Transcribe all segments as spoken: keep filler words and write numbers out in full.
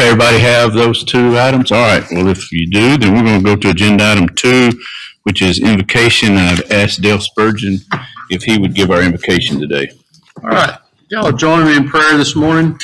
everybody have those two items? All right, well, if you do, then we're going to go to agenda item two, which is invocation. I've asked Dale Spurgeon if he would give our invocation today. All right, y'all join me in prayer this morning.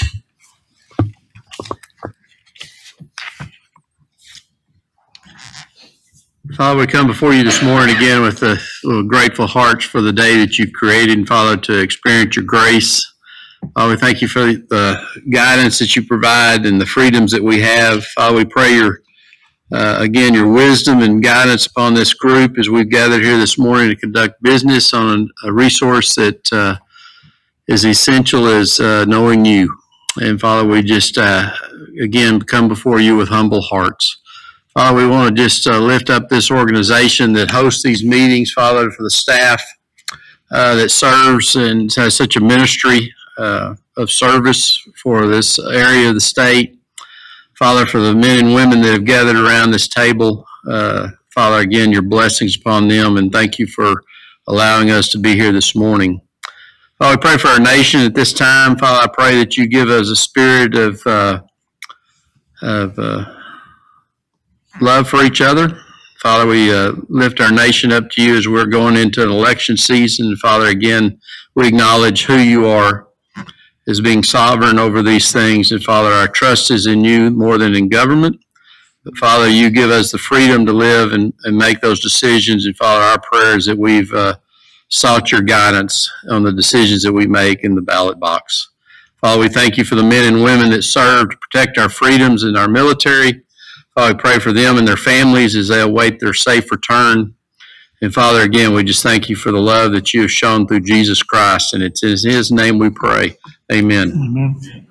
Father, we come before you this morning again with a little grateful hearts for the day that you've created, and Father, to experience your grace. Father, we thank you for the guidance that you provide and the freedoms that we have. Father, we pray your, uh, again, your wisdom and guidance upon this group as we've gathered here this morning to conduct business on a resource that uh, is essential as uh, knowing you. And Father, we just, uh, again, come before you with humble hearts. Father, we want to just uh, lift up this organization that hosts these meetings, Father, for the staff uh, that serves and has such a ministry uh, of service for this area of the state. Father, for the men and women that have gathered around this table, uh, Father, again, your blessings upon them, and thank you for allowing us to be here this morning. Father, we pray for our nation at this time. Father, I pray that you give us a spirit of, uh, of uh, love for each other. Father, we uh, lift our nation up to you as we're going into an election season. Father, again, we acknowledge who you are as being sovereign over these things. And Father, our trust is in you more than in government. But Father, you give us the freedom to live and, and make those decisions. And Father, our prayer is that we've uh, sought your guidance on the decisions that we make in the ballot box. Father, we thank you for the men and women that serve to protect our freedoms in our military. Father, we pray for them and their families as they await their safe return. And Father, again, we just thank you for the love that you have shown through Jesus Christ. And it's in his name we pray. Amen. Amen.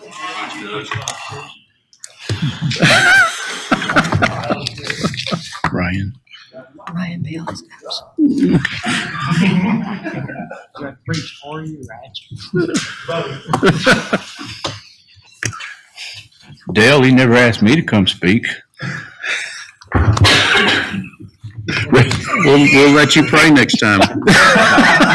Ryan. Ryan Bales. Preach for you, right? Dale, he never asked me to come speak. We'll, we'll let you pray next time.